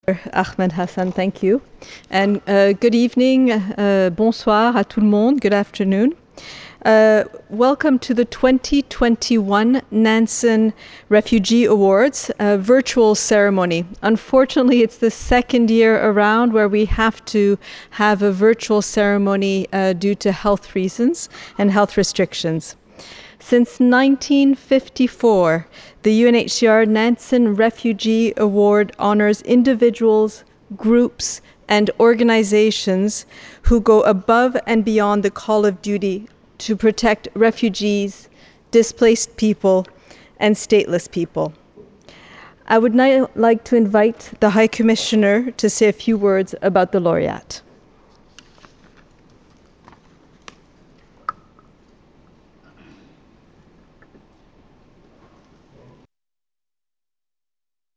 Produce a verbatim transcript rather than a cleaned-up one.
Ahmed Hassan, thank you. And uh, good evening, uh, bonsoir à tout le monde, good afternoon. Uh, welcome to the twenty twenty-one Nansen Refugee Awards uh, virtual ceremony. Unfortunately, it's the second year around where we have to have a virtual ceremony uh, due to health reasons and health restrictions. Since nineteen fifty-four, the U N H C R Nansen Refugee Award honors individuals, groups, and organizations who go above and beyond the call of duty to protect refugees, displaced people, and stateless people. I would now like to invite the High Commissioner to say a few words about the laureate.